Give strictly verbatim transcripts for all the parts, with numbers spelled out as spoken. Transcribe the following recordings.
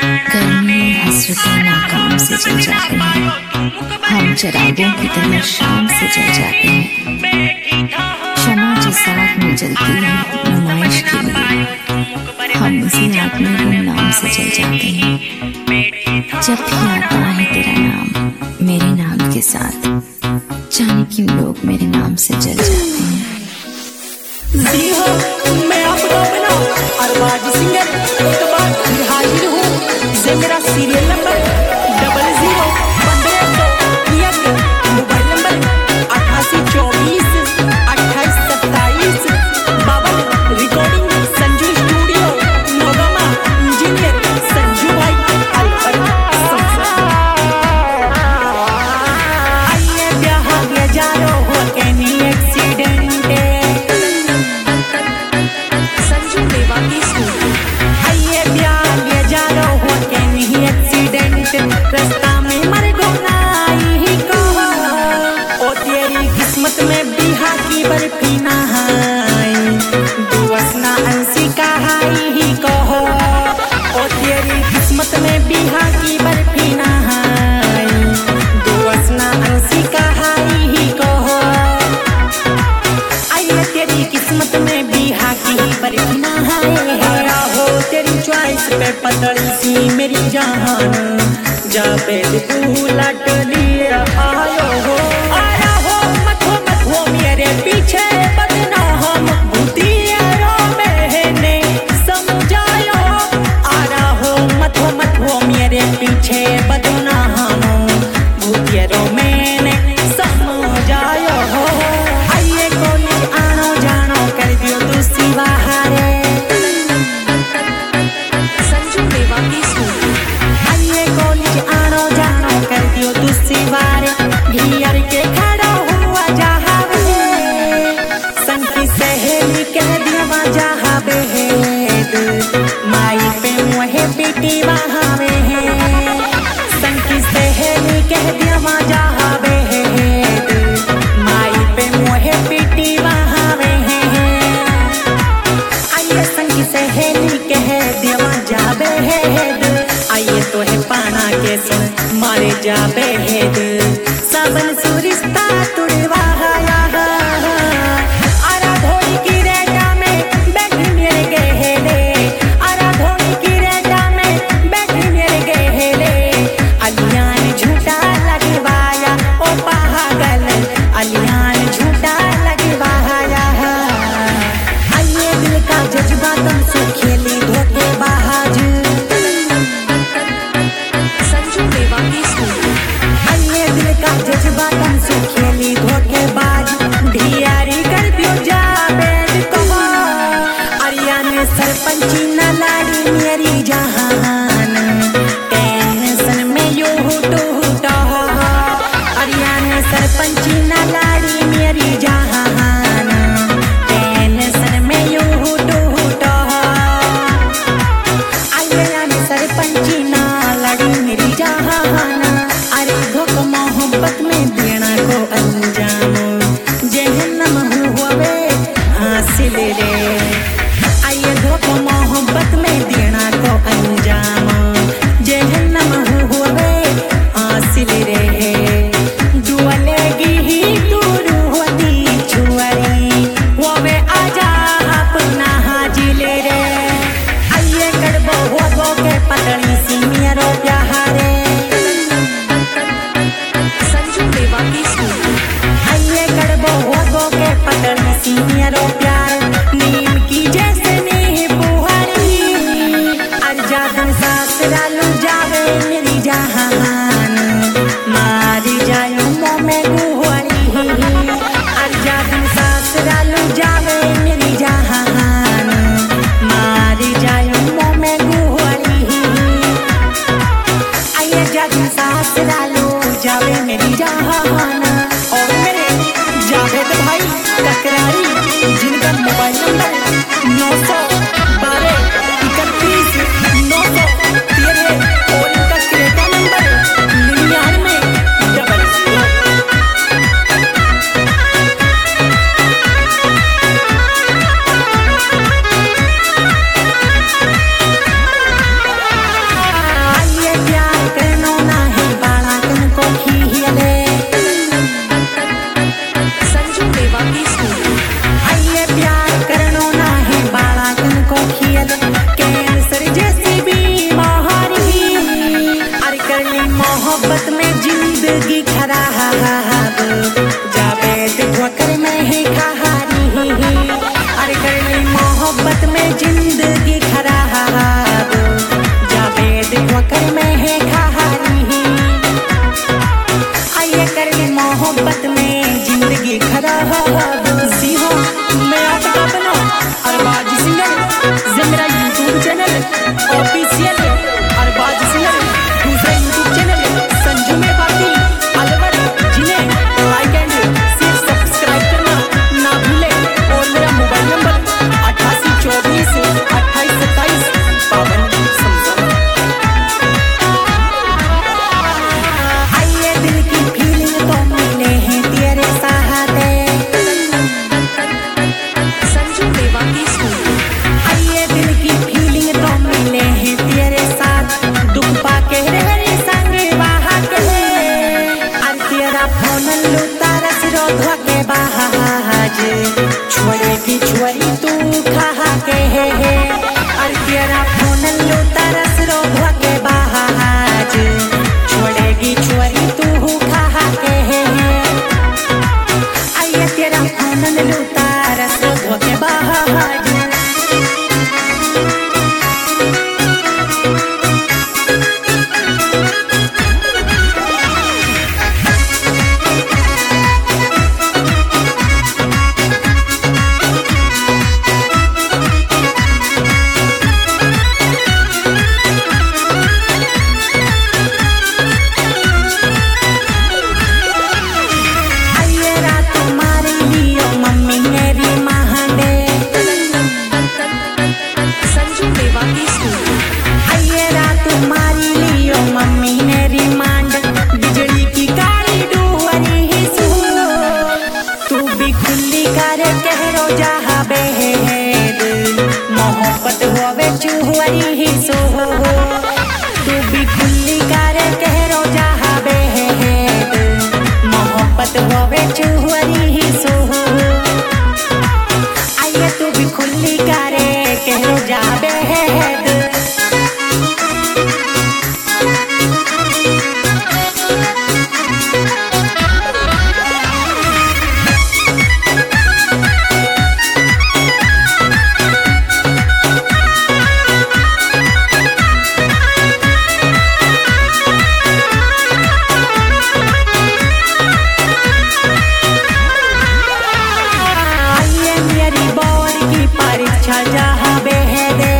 गर्मी हसरतें नाकाम से जल जाते हैं, हम चरागों की तरह शाम से जल जाते हैं। शमा जिस आग में जलती है नुमाइश के लिए, हम उसी आग में गुमनाम से जल जाते हैं। जब भी आता है तेरा नाम मेरे नाम के साथ, जाने क्यों लोग मेरे नाम से जल जाते हैं। जी हो, मैं आपका अपना अरबाज सिंगर एक बार फिर हाजिर हूँ। से मेरा सीरियल नंबर डबल जीरो पंद्रह सौ एक, मोबाइल नंबर अट्ठासी चौबीस अट्ठाईस सत्ताईस बावन, recording Sanju studio Naugama, engineer Sanju भाई अलवर। आइए ब्याह गया जारो हो के नी एक्सीडेंट, रास्ता में मर गोनाई को ओ तेरी किस्मत में बिहा की बर्फी नहाई, दुवसना अंसी कहाई ही कहो। ओ तेरी किस्मत में बिहा की बर्फी नहाई, दुवसना अंसी कहाई ही कहो। आइए तेरी किस्मत में बिहा की बर्फी नहाई, हो तेरी च्वाइस पे पतली सी मेरी जान, जाबे तू लट लिए आयो हो। आया हो मत हो मत हो मेरे पीछे बदना हम भूतियारों मैंने समझायो। आया हो मत हो मत हो मेरे पीछे बदना हम भूतियारों मैंने समझायो हो। आइए कॉलेज आनो जानो कर दियो तू सिवाहारे, संजू देवा की स्कूल। आइए कॉलेज आनो जानो कर दियो तू सिवारे, घियर के खड़ा हुआ जहावे, सन की सहेली कह दिया जहावे, माई पे मुहे बेटी वहावे, सन की सहेली कह दिया जहावे, माई पे मुहे बेटी वहावे। आइए सन की सहेली कह दिया जावे, आइए तो है पाना के सुन मारे जाबे हेद, सबन सुरिश्ता तुड़वाया। आरा धोनी की रेटा में बैठी मेरे गहेले, आरा धोनी की रेटा में बैठी मेरे गहेले, अलियान झूठा लगवाया ओ पागल, अलियान झूठा लगवाया। आइए दिल का जज्बा तुमसे खेली धोखेबाज, आइए दिल का जज्बा तुमसे खेली धोखेबाज, ढियारी कर दियो जाबेद कमा। अरिया ने सरपंची न लाड़ी मेरी जहान, टेंशन में यूं टूटा। अरिया ने सरपंची न लाड़ी मेरी जहान, टेंशन में यूं टूटा। आइए ने सरपंची न लाड़ी मेरी जहान, अरे धोख मोहब्बत में देना को अंजाम, जहन्नम हुए हासिल रे। आइए धोख मोहब्बत में देना को अंजाम, जहन्नम हुए हासिल रे। दुआलेगी ही दूर होती छुआरी, वो वे आजा अपना हाजिल रे। आइए कड़बो हो के पतली सी मेरो प्यारे, आइए कड़बो हो के पतली सी मेरो प्यार, नीम की जैसे नी बुहारी, अर्जादन सासरा लू जावे मेरी जहान, मारी जायो मुँह में गुहारी। अर्जादन सासरा लू जावे मेरी जहान, मारी जायो मुँह में गुहारी। आइए जादन सासरा लू जावे मेरी जहान, और मेरे जावेद भाई टकरारी, जिनका मोबाइल नंबर नौ सौ बारह इकतीस नौ सौ तेरह और इनका क्रेटा नंबर निन्यानवे डबल जीरो। मोहब्बत में जिंदगी खराब जावेद ठोकर में ही कहानी अरे कर मोहब्बत में जिंदगी खराब जावेद ठोकर में है कहानी आइए कर मोहब्बत में जिंदगी खराब सी हो मैं आपका बना अरबाज सिंगर जे मेरा YouTube channel official Arbaz singer दूसरा यूट्यूब चैनल संजू में बाती अलवर जिन्हें लाइक एंड शेयर सब्सक्राइब करना ना भूले और मेरा मोबाइल नंबर अट्ठासी चौबीस अट्ठाईस सत्ताईस बावन आइए दिल की फीलिंग तो मिले हैं तेरे सहारे संजू देवानी आइए दिल की फीलिंग तो मिले हैं तेरे साथ दुख पाके रे संग बहा के और तेरा फोन लूटा रस रो धोके बहाज छोड़ेगी छोरी तू खा के और तेरा फोन लूटा रस रो धोके बहाज छोड़ेगी छोरी तू खा के आइए तेरा फोन लूटा रस रो धोके बहाज आइए रात तुम्हारी लियो मम्मी मेरी महाने संजू देवानी आइए रात तुम्हारी लियो मम्मी मेरी मांड बिजली की काली डूहरी ही सू तू भी खुली करे कहरो जहा बेहेद मोहब्बत होवे चूहरी ही सो तू भी खुली करे कहरो जहा बेहेद मोहब्बत होवे चूहरी ही सो आइए तू भी खुली करे कहरो जा बेहेद आइए मेरी बोर्ड की परीक्षा जहाँ बेहदे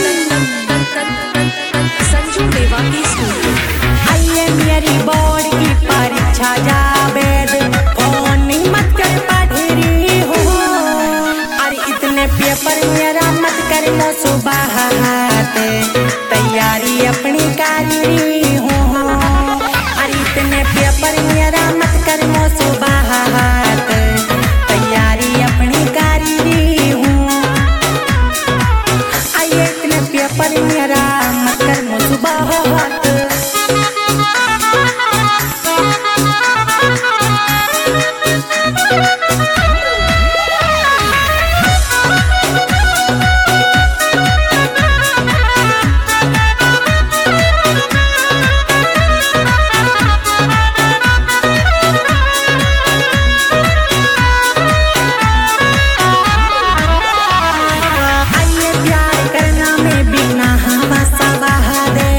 संजू देवानी आइए मेरी बोर्ड की परीक्षा जावेद फोन मत कर पढ़ी हो अरे इतने पेपर मेरा मत कर लो सुबह तैयारी अपनी करी हो अरे इतने पेपर मेरा मत कर लो सुबह तैयारी अपनी करी हूँ आइए इतने पेपर मेरा मत कर मुझबाह आइए प्यार करना में बिना हवा सवाह दे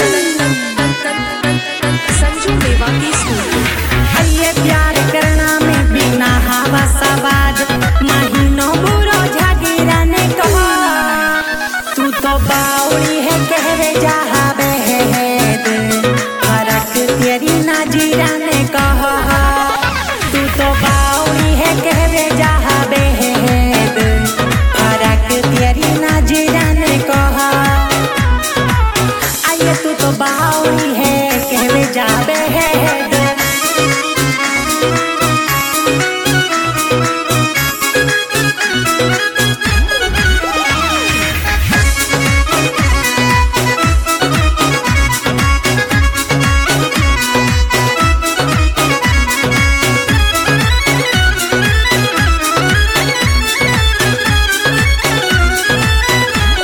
संजू देवानी आइए प्यार करना में बिना हवा सवाद महीनों बुरो झगड़ा ने कहा तू तो बाउली है कहरे जहा बेहेद फरक तेरी नाजीरा ने कहा तू तो बाउली है कहरे जहा बेहेद फरक तेरी नाजीरा ने कहा आइए तू तो बाउली है कहरे जा बेहेद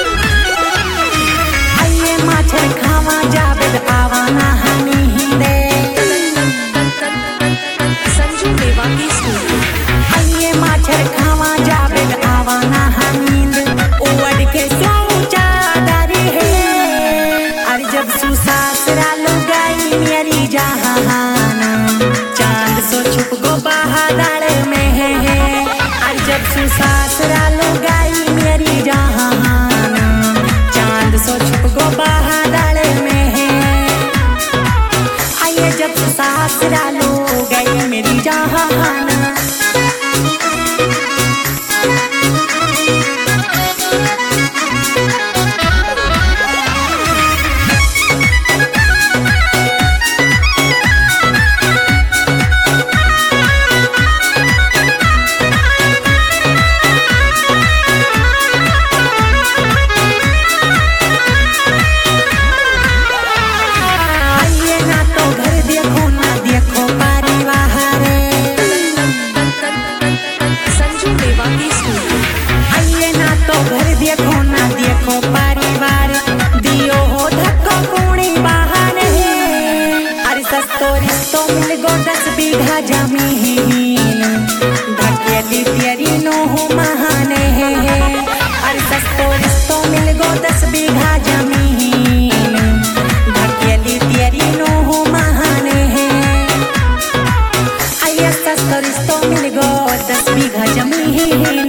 आवा जावेद आवा ना हनी दे ससुराल गई मेरी जहाना, चांद सो छुप गो बहादुर में है। आज जब से ससुराल गई मेरी जहाना, चांद सो छुप गो बहादुर में है। आइए जब से ससुराल गई मेरी जहाना, दस बीघा जमीन धकेली तेरी नोह महाने है। अरे सस्तो रिश्तो मिल गो दस बीघा जमीन धकेली तेरी नोह महाने है। आइए सस्तो रिश्तो मिल गो दस बीघा जमीन।